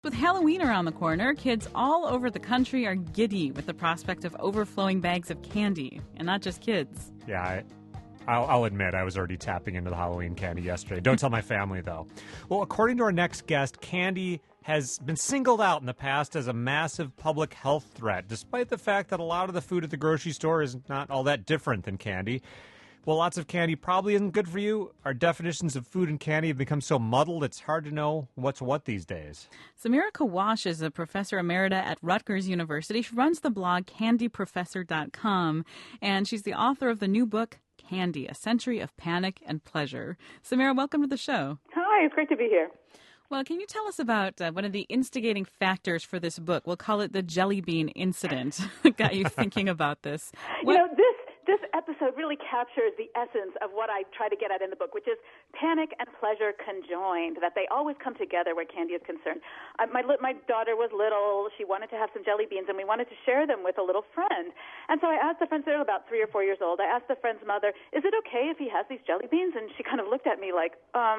With Halloween around the corner, kids all over the country are giddy with the prospect of overflowing bags of candy. And not just kids. Yeah, I'll admit I was already tapping into the Halloween candy yesterday. Don't tell my family, though. Well, according to our next guest, candy has been singled out in the past as a massive public health threat, despite the fact that a lot of the food at the grocery store is not all that different than candy. Well, lots of candy probably isn't good for you. Our definitions of food and candy have become so muddled, it's hard to know what's what these days. Samira Kawash is a professor emerita at Rutgers University. She runs the blog candyprofessor.com, and she's the author of the new book, Candy, A Century of Panic and Pleasure. Samira, welcome to the show. Hi, it's great to be here. Well, can you tell us about one of the instigating factors for this book? We'll call it the jelly bean incident that got you thinking about this. This episode really captures the essence of what I try to get at in the book, which is panic and pleasure conjoined, that they always come together where candy is concerned. My daughter was little. She wanted to have some jelly beans, and we wanted to share them with a little friend. And so I asked the friend, they're about 3 or 4 years old, I asked the friend's mother, is it okay if he has these jelly beans? And she kind of looked at me like,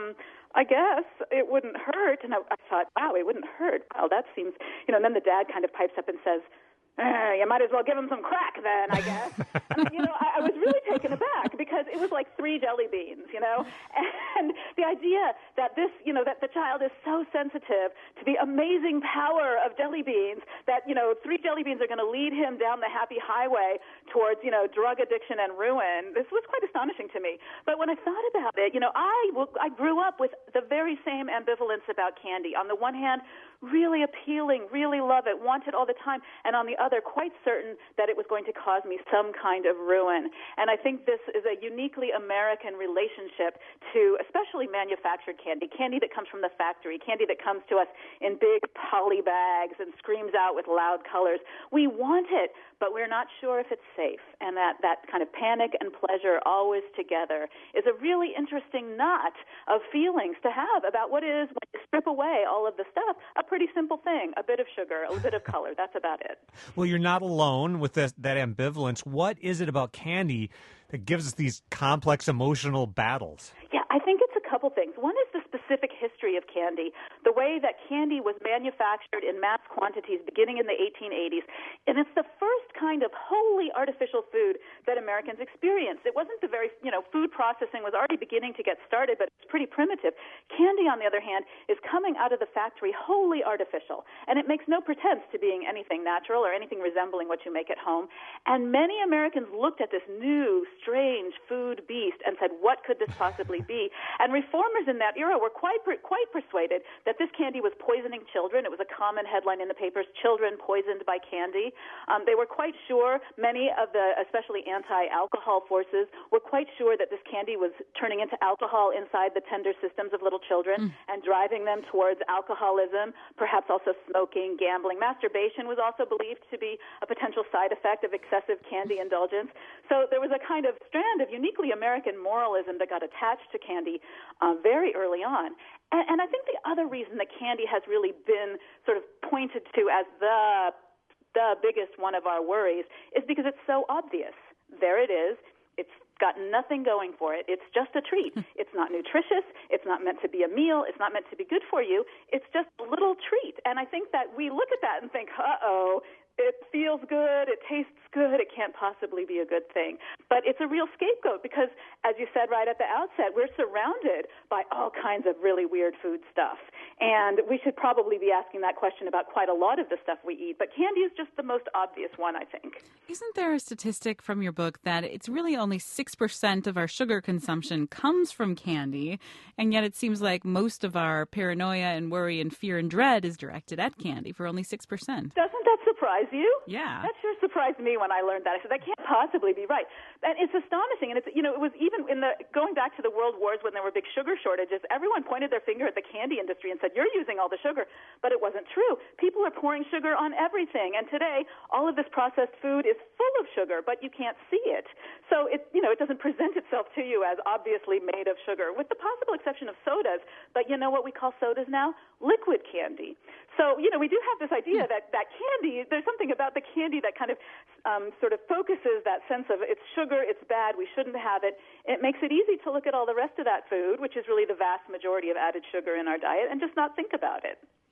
I guess it wouldn't hurt. And I thought, wow, it wouldn't hurt. Well, that seems, and then the dad kind of pipes up and says, you might as well give him some crack then, I guess. I was really taken aback because it was like 3 jelly beans, and the idea that this, that the child is so sensitive to the amazing power of jelly beans that, 3 jelly beans are going to lead him down the happy highway towards, drug addiction and ruin. This was quite astonishing to me. But when I thought about it, I grew up with the very same ambivalence about candy. On the one hand, really appealing, really love it, want it all the time, and on the other, quite certain that it was going to cause me some kind of ruin. And I think this is a uniquely American relationship to especially manufactured candy that comes from the factory, candy that comes to us in big poly bags and screams out with loud colors. We want it, but we're not sure if it's safe. And that kind of panic and pleasure always together is a really interesting knot of feelings to have about what is, when you strip away all of the stuff, a pretty simple thing, a bit of sugar, a bit of color. That's about it. Well, you're not alone with that ambivalence. What is it about candy that gives us these complex emotional battles? Yeah, I think it's a couple things. One is the specific history of candy, the way that candy was manufactured in mass quantities beginning in the 1880s. And it's the first kind of wholly artificial food that Americans experienced. It wasn't the very, food processing was already beginning to get started, but it's pretty primitive. Candy, on the other hand, is coming out of the factory wholly artificial. And it makes no pretense to being anything natural or anything resembling what you make at home. And many Americans looked at this new, strange food beast and said, what could this possibly be? And reformers in that era were quite persuaded that this candy was poisoning children. It was a common headline in the papers, children poisoned by candy. They were quite sure, many of the especially anti-alcohol forces were quite sure that this candy was turning into alcohol inside the tender systems of little children and driving them towards alcoholism, perhaps also smoking, gambling. Masturbation was also believed to be a potential side effect of excessive candy indulgence. So there was a kind of strand of uniquely American moralism that got attached to candy very early on. And I think the other reason that candy has really been sort of pointed to as the biggest one of our worries is because it's so obvious. There it is. It's got nothing going for it. It's just a treat. It's not nutritious. It's not meant to be a meal. It's not meant to be good for you. It's just a little treat. And I think that we look at that and think, uh-oh, it feels good, it tastes good, it can't possibly be a good thing. But it's a real scapegoat because, as you said right at the outset, we're surrounded by all kinds of really weird food stuff. And we should probably be asking that question about quite a lot of the stuff we eat. But candy is just the most obvious one, I think. Isn't there a statistic from your book that it's really only 6% of our sugar consumption comes from candy, and yet it seems like most of our paranoia and worry and fear and dread is directed at candy for only 6%? Doesn't that surprise you? Yeah. That sure surprised me when I learned that. I said, that can't possibly be right. And it's astonishing. And it's, it was even going back to the world wars when there were big sugar shortages, everyone pointed their finger at the candy industry and said, you're using all the sugar. But it wasn't true. People are pouring sugar on everything. And today, all of this processed food is full of sugar, but you can't see it. So it doesn't present itself to you as obviously made of sugar, with the possible exception of sodas. But you know what we call sodas now? Liquid candy. So, we do have this idea that candy, there's something about the candy that kind of sort of focuses that sense of it's sugar, it's bad, we shouldn't have it. It makes it easy to look at all the rest of that food, which is really the vast majority of added sugar in our diet, and just not think about it.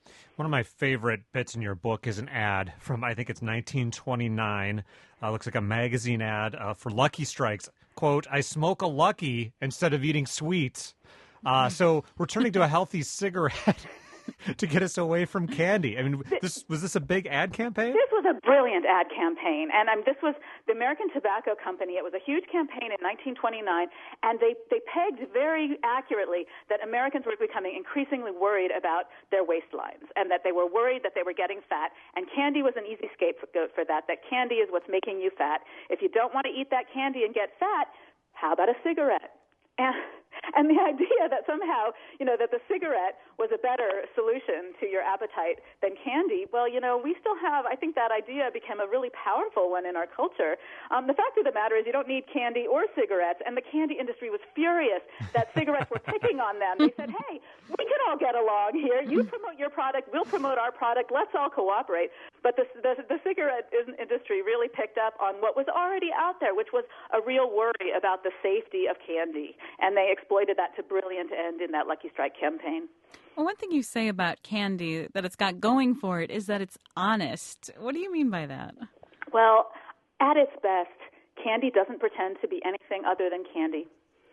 One of my favorite bits in your book is an ad from, I think it's 1929. Looks like a magazine ad for Lucky Strikes. Quote, "I smoke a Lucky instead of eating sweets." So we're turning to a healthy cigarette to get us away from candy. I mean, was this a big ad campaign? This was a brilliant ad campaign, and this was the American Tobacco Company. It was a huge campaign in 1929, and they pegged very accurately that Americans were becoming increasingly worried about their waistlines, and that they were worried that they were getting fat, and candy was an easy scapegoat for that candy is what's making you fat. If you don't want to eat that candy and get fat, how about a cigarette? And the idea that somehow, that the cigarette was a better solution to your appetite than candy, well, we still have, I think that idea became a really powerful one in our culture. The fact of the matter is you don't need candy or cigarettes, and the candy industry was furious that cigarettes were picking on them. They said, hey, we can all get along here. You promote your product, we'll promote our product, let's all cooperate. But the cigarette industry really picked up on what was already out there, which was a real worry about the safety of candy. And they exploited that to brilliant end in that Lucky Strike campaign. Well, one thing you say about candy that it's got going for it is that it's honest. What do you mean by that? Well, at its best, candy doesn't pretend to be anything other than candy.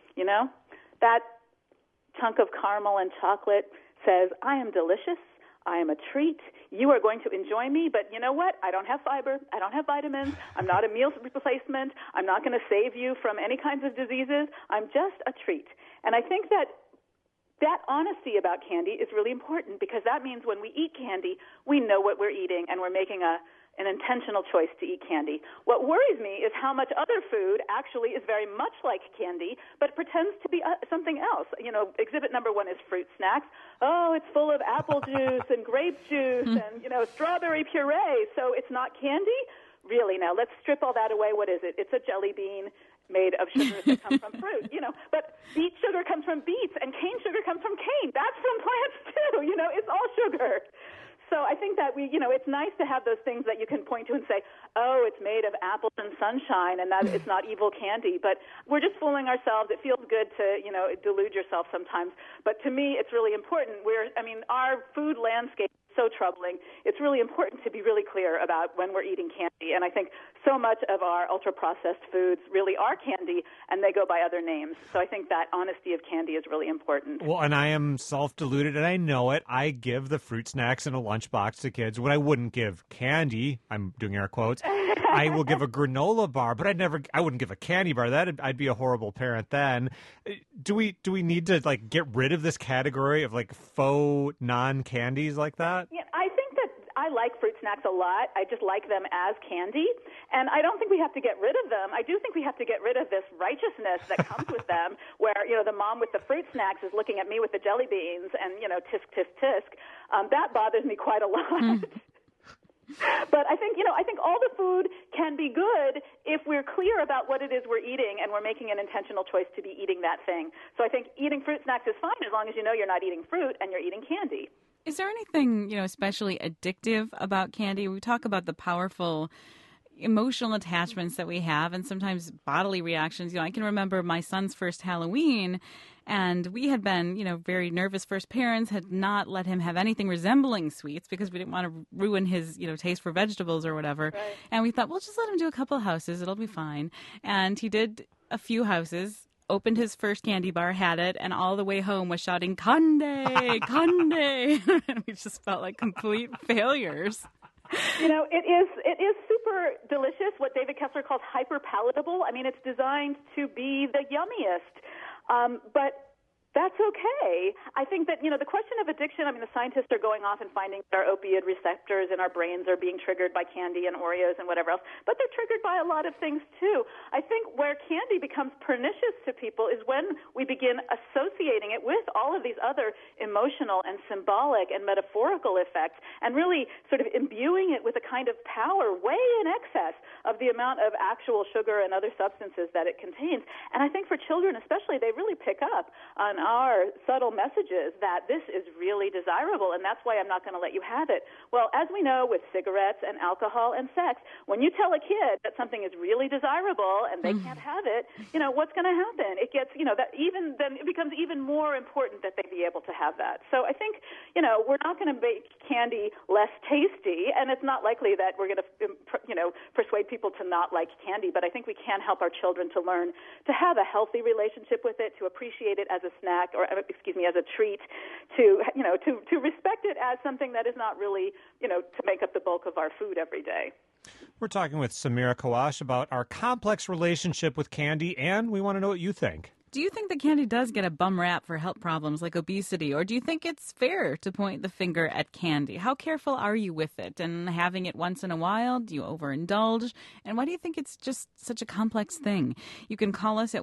That chunk of caramel and chocolate says, I am delicious, I am a treat, you are going to enjoy me, but you know what? I don't have fiber, I don't have vitamins, I'm not a meal replacement, I'm not going to save you from any kinds of diseases, I'm just a treat. And I think that honesty about candy is really important, because that means when we eat candy, we know what we're eating, and we're making an intentional choice to eat candy. What worries me is how much other food actually is very much like candy, but pretends to be something else. Exhibit number 1 is fruit snacks. Oh, it's full of apple juice and grape juice and, strawberry puree, so it's not candy? Really, now, let's strip all that away. What is it? It's a jelly bean made of sugars that come from fruit, But beet sugar comes from beets, and cane sugar comes from cane. That's from plants, too, It's all sugar. So I think that it's nice to have those things that you can point to and say, oh, it's made of apples and sunshine, and that it's not evil candy. But we're just fooling ourselves. It feels good to, delude yourself sometimes. But to me, it's really important. Our food landscape is so troubling. It's really important to be really clear about when we're eating candy. And I think so much of our ultra-processed foods really are candy, and they go by other names. So I think that honesty of candy is really important. Well, and I am self-deluded, and I know it. I give the fruit snacks in a lunchbox to kids. What I wouldn't give candy, I'm doing air quotes, I will give a granola bar, but I wouldn't give a candy bar. I'd be a horrible parent then. Do we need to get rid of this category of faux non-candies like that? Yeah, I think that I like fruit snacks a lot. I just like them as candy, and I don't think we have to get rid of them. I do think we have to get rid of this righteousness that comes with them, where the mom with the fruit snacks is looking at me with the jelly beans, and tisk tisk tisk. That bothers me quite a lot. But I think all the food can be good if we're clear about what it is we're eating and we're making an intentional choice to be eating that thing. So I think eating fruit snacks is fine as long as you're not eating fruit and you're eating candy. Is there anything, especially addictive about candy? We talk about the powerful emotional attachments that we have and sometimes bodily reactions. I can remember my son's first Halloween, and we had been, very nervous first parents, had not let him have anything resembling sweets because we didn't want to ruin his, taste for vegetables or whatever. Right. And we thought, well, just let him do a couple houses. It'll be fine. And he did a few houses, opened his first candy bar, had it, and all the way home was shouting, "Conde, Conde." And we just felt like complete failures. It is super delicious, what David Kessler calls hyper palatable. It's designed to be the yummiest. But that's okay. I think that, the question of addiction, the scientists are going off and finding that our opioid receptors in our brains are being triggered by candy and Oreos and whatever else, but they're triggered by a lot of things too. I think where candy becomes pernicious to people is when we begin associating it with all of these other emotional and symbolic and metaphorical effects, and really sort of imbuing it with a kind of power way in excess of the amount of actual sugar and other substances that it contains. And I think for children especially, they really pick up on are subtle messages that this is really desirable, and that's why I'm not going to let you have it. Well, as we know with cigarettes and alcohol and sex, when you tell a kid that something is really desirable and they can't have it, what's going to happen? It gets, that even then it becomes even more important that they be able to have that. So I think, we're not going to make candy less tasty, and it's not likely that we're going to, persuade people to not like candy, but I think we can help our children to learn to have a healthy relationship with it, to appreciate it as a snack, or as a treat, to respect it as something that is not really, to make up the bulk of our food every day. We're talking with Samira Kawash about our complex relationship with candy, and we want to know what you think. Do you think that candy does get a bum rap for health problems like obesity, or do you think it's fair to point the finger at candy? How careful are you with it and having it once in a while? Do you overindulge? And why do you think it's just such a complex thing? You can call us at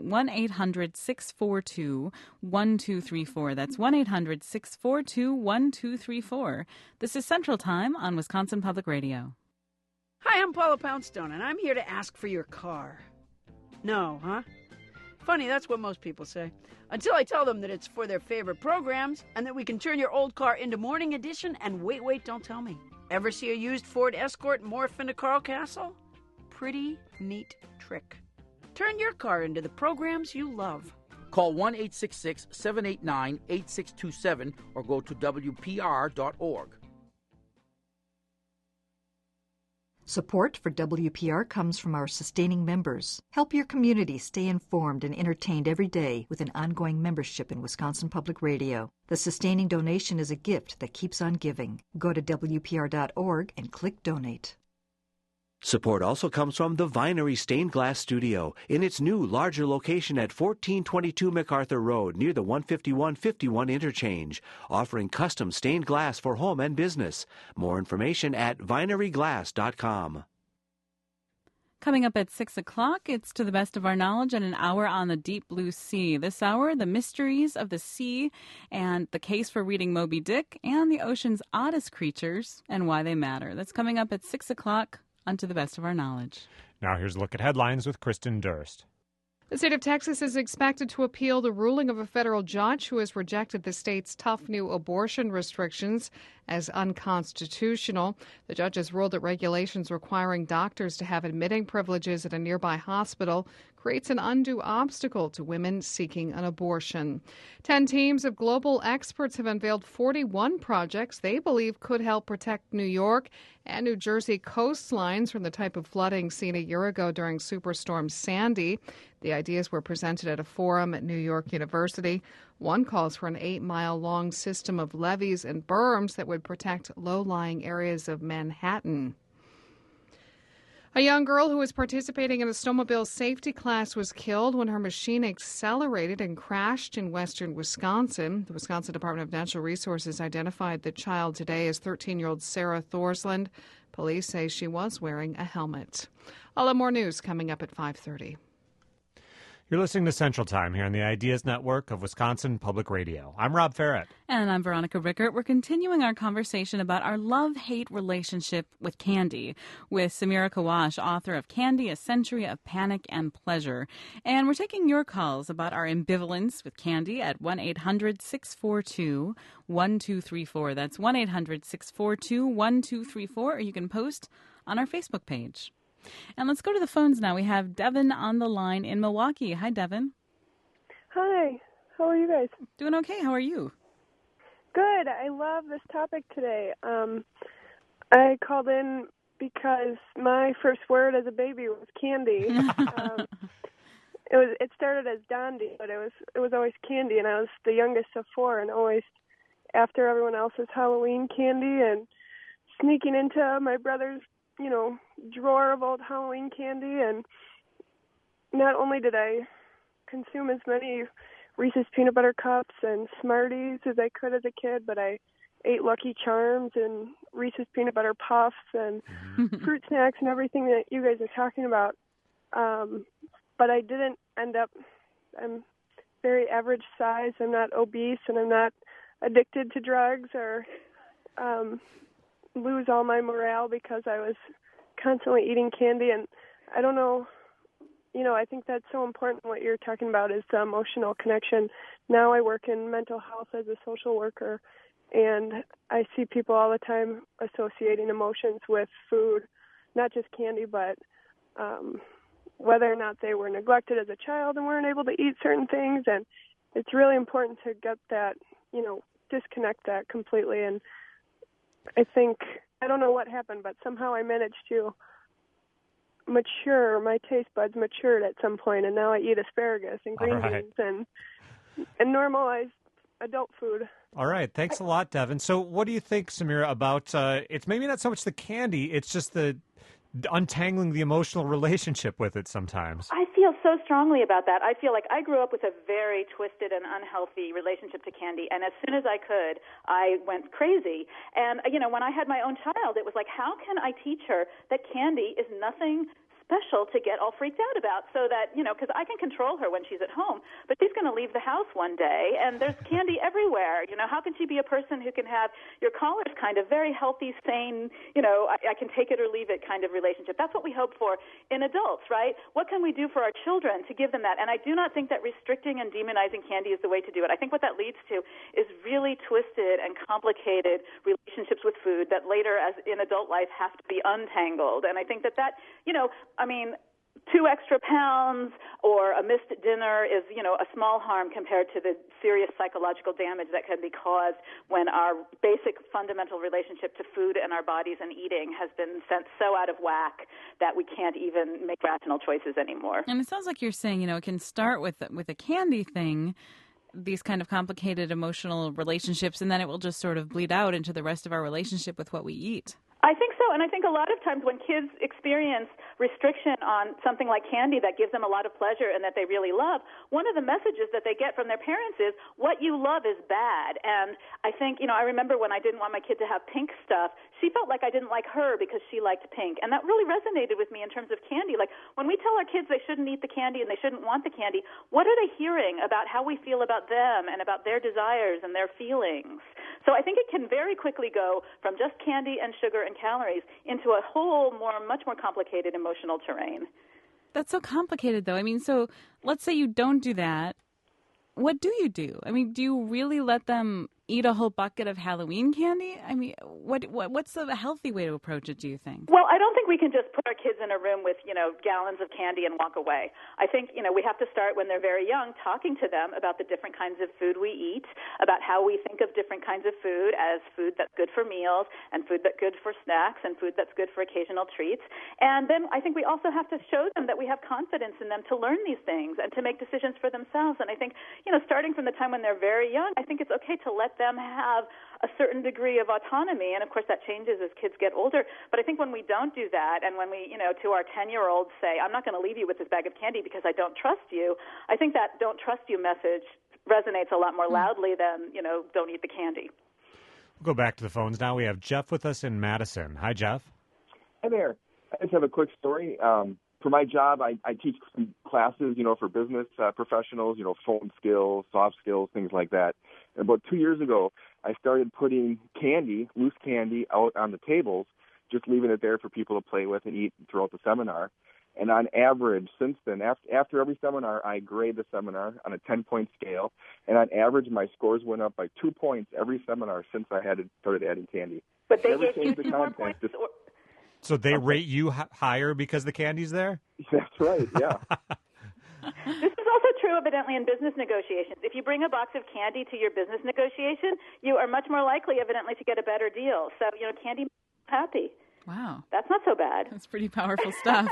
1-800-642-1234. That's 1-800-642-1234. This is Central Time on Wisconsin Public Radio. Hi, I'm Paula Poundstone, and I'm here to ask for your car. No, huh? Funny, that's what most people say. Until I tell them that it's for their favorite programs and that we can turn your old car into Morning Edition and wait, don't tell me. Ever see a used Ford Escort morph into Carl Castle? Pretty neat trick. Turn your car into the programs you love. Call 1-866-789-8627 or go to WPR.org. Support for WPR comes from our sustaining members. Help your community stay informed and entertained every day with an ongoing membership in Wisconsin Public Radio. The sustaining donation is a gift that keeps on giving. Go to WPR.org and click Donate. Support also comes from the Vinery Stained Glass Studio in its new, larger location at 1422 MacArthur Road near the 151-51 interchange, offering custom stained glass for home and business. More information at vineryglass.com. Coming up at 6 o'clock, it's To the Best of Our Knowledge and an hour on the Deep Blue Sea. This hour, the mysteries of the sea and the case for reading Moby Dick and the ocean's oddest creatures and why they matter. That's coming up at 6 o'clock. On To the Best of Our Knowledge. Now here's a look at headlines with Kristen Durst. The state of Texas is expected to appeal the ruling of a federal judge who has rejected the state's tough new abortion restrictions as unconstitutional. The judge has ruled that regulations requiring doctors to have admitting privileges at a nearby hospital creates an undue obstacle to women seeking an abortion. 10 teams of global experts have unveiled 41 projects they believe could help protect New York and New Jersey coastlines from the type of flooding seen a year ago during Superstorm Sandy. The ideas were presented at a forum at New York University. One calls for an 8-mile-long system of levees and berms that would protect low-lying areas of Manhattan. A young girl who was participating in a snowmobile safety class was killed when her machine accelerated and crashed in western Wisconsin. The Wisconsin Department of Natural Resources identified the child today as 13-year-old Sarah Thorsland. Police say she was wearing a helmet. I'll have more news coming up at 5:30. You're listening to Central Time here on the Ideas Network of Wisconsin Public Radio. I'm Rob Farrett. And I'm Veronica Rickert. We're continuing our conversation about our love-hate relationship with candy with Samira Kawash, author of Candy, A Century of Panic and Pleasure. And we're taking your calls about our ambivalence with candy at 1-800-642-1234. That's 1-800-642-1234, or you can post on our Facebook page. And let's go to the phones now. We have Devin on the line in Milwaukee. Hi, Devin. Hi. How are you guys? Doing okay. How are you? Good. I love this topic today. I called in because my first word as a baby was candy. It started as Dondi, but it was always candy, and I was the youngest of 4, and always after everyone else's Halloween candy and sneaking into my brother's drawer of old Halloween candy. And not only did I consume as many Reese's Peanut Butter Cups and Smarties as I could as a kid, but I ate Lucky Charms and Reese's Peanut Butter Puffs and fruit snacks and everything that you guys are talking about. But I didn't end up, I'm very average size. I'm not obese, and I'm not addicted to drugs or lose all my morale because I was constantly eating candy. And I don't know I think that's so important. What you're talking about is the emotional connection. Now I work in mental health as a social worker, and I see people all the time associating emotions with food, not just candy, but whether or not they were neglected as a child and weren't able to eat certain things. And it's really important to get that, disconnect that completely. And I think, I don't know what happened, but somehow I managed to my taste buds matured at some point, and now I eat asparagus and green beans and normalized adult food. All right. Thanks a lot, Devin. So what do you think, Samira, about it's maybe not so much the candy, it's just the untangling the emotional relationship with it sometimes? I feel so strongly about that. I feel like I grew up with a very twisted and unhealthy relationship to candy, and as soon as I could, I went crazy. And, when I had my own child, it was like, how can I teach her that candy is nothing special to get all freaked out about, so that, because I can control her when she's at home, but she's going to leave the house one day, and there's candy everywhere. How can she be a person who can have your caller's kind of very healthy, sane, I can take it or leave it kind of relationship? That's what we hope for in adults, right? What can we do for our children to give them that? And I do not think that restricting and demonizing candy is the way to do it. I think what that leads to is really twisted and complicated relationships with food that later, as in adult life, have to be untangled. And I think that, 2 extra pounds or a missed dinner is, a small harm compared to the serious psychological damage that can be caused when our basic fundamental relationship to food and our bodies and eating has been sent so out of whack that we can't even make rational choices anymore. And it sounds like you're saying, it can start with a candy thing, these kind of complicated emotional relationships, and then it will just sort of bleed out into the rest of our relationship with what we eat. I think so, and I think a lot of times when kids experience restriction on something like candy that gives them a lot of pleasure and that they really love, one of the messages that they get from their parents is, what you love is bad. And I think, I remember when I didn't want my kid to have pink stuff, she felt like I didn't like her because she liked pink. And that really resonated with me in terms of candy. Like, when we tell our kids they shouldn't eat the candy and they shouldn't want the candy, what are they hearing about how we feel about them and about their desires and their feelings? So I think it can very quickly go from just candy and sugar and calories into a whole much more complicated emotional terrain. That's so complicated, though. So let's say you don't do that. What do you do? Do you really let them eat a whole bucket of Halloween candy? What's the healthy way to approach it, do you think? Well, I don't think we can just put our kids in a room with, gallons of candy and walk away. I think, we have to start when they're very young, talking to them about the different kinds of food we eat, about how we think of different kinds of food as food that's good for meals and food that's good for snacks and food that's good for occasional treats. And then I think we also have to show them that we have confidence in them to learn these things and to make decisions for themselves. And I think, starting from the time when they're very young, I think it's okay to let them have a certain degree of autonomy. And, of course, that changes as kids get older. But I think when we don't do that and when we, to our 10-year-olds say, I'm not going to leave you with this bag of candy because I don't trust you, I think that don't trust you message resonates a lot more loudly than, don't eat the candy. We'll go back to the phones now. We have Jeff with us in Madison. Hi, Jeff. Hi there. I just have a quick story. For my job, I teach some classes, for business professionals, phone skills, soft skills, things like that. And about 2 years ago, I started putting candy, loose candy, out on the tables, just leaving it there for people to play with and eat throughout the seminar. And on average, since then, after every seminar, I grade the seminar on a 10-point scale. And on average, my scores went up by 2 points every seminar since I had started adding candy. But they gave you 2 more points? So they rate you higher because the candy's there? That's right, yeah. This is also true, evidently, in business negotiations. If you bring a box of candy to your business negotiation, you are much more likely, evidently, to get a better deal. So, candy makes you happy. Wow. That's not so bad. That's pretty powerful stuff.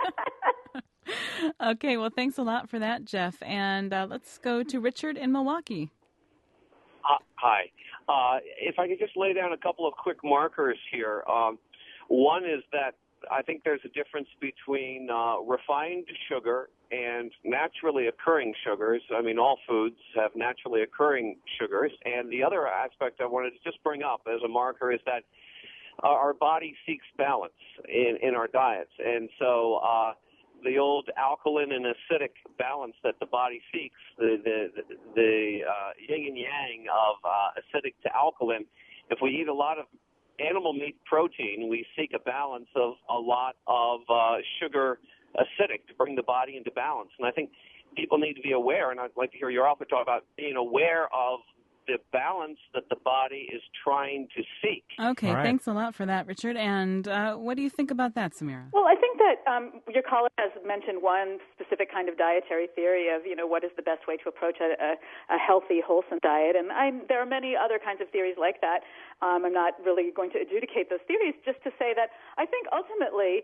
Okay, well, thanks a lot for that, Jeff. And let's go to Richard in Milwaukee. Hi. If I could just lay down a couple of quick markers here. One is that I think there's a difference between refined sugar and naturally occurring sugars. All foods have naturally occurring sugars. And the other aspect I wanted to just bring up as a marker is that our body seeks balance in our diets. And so the old alkaline and acidic balance that the body seeks, the yin and yang of acidic to alkaline, if we eat a lot of animal meat protein, we seek a balance of a lot of sugar acidic to bring the body into balance. And I think people need to be aware, and I'd like to hear your author talk about being aware of the balance that the body is trying to seek. Okay, thanks a lot for that, Richard. And what do you think about that, Samira? Well, I think that your caller has mentioned one specific kind of dietary theory of, what is the best way to approach a healthy, wholesome diet. And there are many other kinds of theories like that. I'm not really going to adjudicate those theories, just to say that I think ultimately,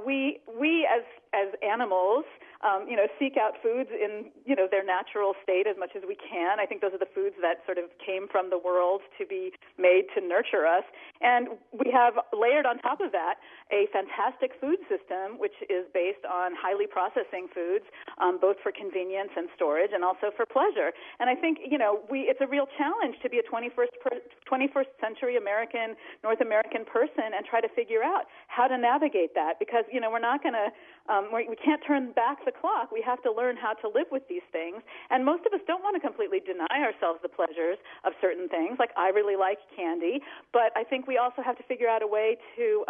we as animals, seek out foods in, their natural state as much as we can. I think those are the foods that sort of came from the world to be made to nurture us. And we have layered on top of that a fantastic food system, which is based on highly processing foods, both for convenience and storage and also for pleasure. And I think, it's a real challenge to be a 21st century American, North American person and try to figure out how to navigate that, because, we're not going to, we can't turn back the clock. We have to learn how to live with these things. And most of us don't want to completely deny ourselves the pleasures of certain things. Like, I really like candy, but I think we also have to figure out a way to,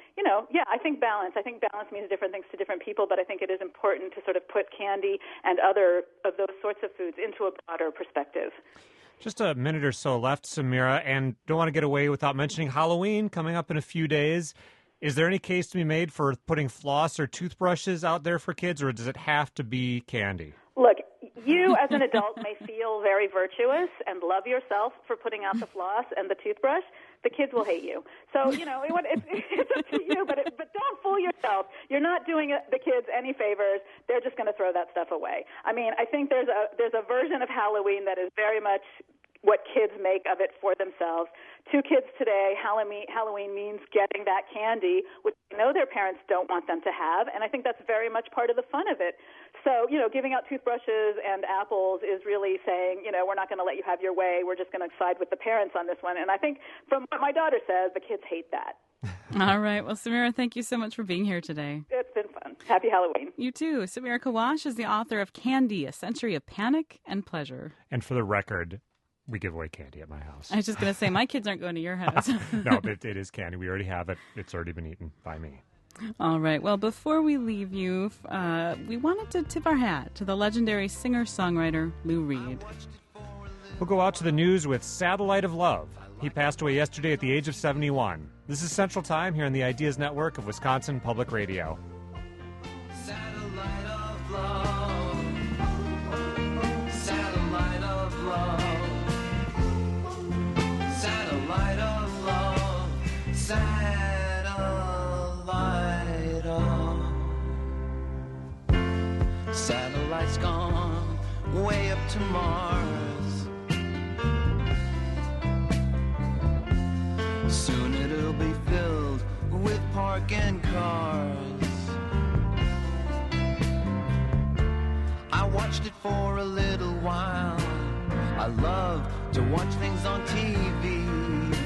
I think balance. I think balance means different things to different people, but I think it is important to sort of put candy and other of those sorts of foods into a broader perspective. Just a minute or so left, Samira, and don't want to get away without mentioning Halloween coming up in a few days. Is there any case to be made for putting floss or toothbrushes out there for kids, or does it have to be candy? Look, you as an adult may feel very virtuous and love yourself for putting out the floss and the toothbrush. The kids will hate you. So, it's up to you, but don't fool yourself. You're not doing the kids any favors. They're just going to throw that stuff away. I mean, I think there's a version of Halloween that is very much what kids make of it for themselves. To kids today, Halloween means getting that candy, which they know their parents don't want them to have, and I think that's very much part of the fun of it. So, giving out toothbrushes and apples is really saying, we're not going to let you have your way. We're just going to side with the parents on this one. And I think from what my daughter says, the kids hate that. All right. Well, Samira, thank you so much for being here today. It's been fun. Happy Halloween. You too. Samira Kawash is the author of Candy, A Century of Panic and Pleasure. And for the record, we give away candy at my house. I was just going to say, my kids aren't going to your house. No, but it is candy. We already have it. It's already been eaten by me. All right. Well, before we leave you, we wanted to tip our hat to the legendary singer-songwriter Lou Reed. We'll go out to the news with Satellite of Love. He passed away yesterday at the age of 71. This is Central Time here on the Ideas Network of Wisconsin Public Radio. Satellite of love. Satellite of love. Satellite of love. Satellite of. Satellite's gone way up to Mars. Soon it'll be filled with parking cars. I watched it for a little while. I love to watch things on TV.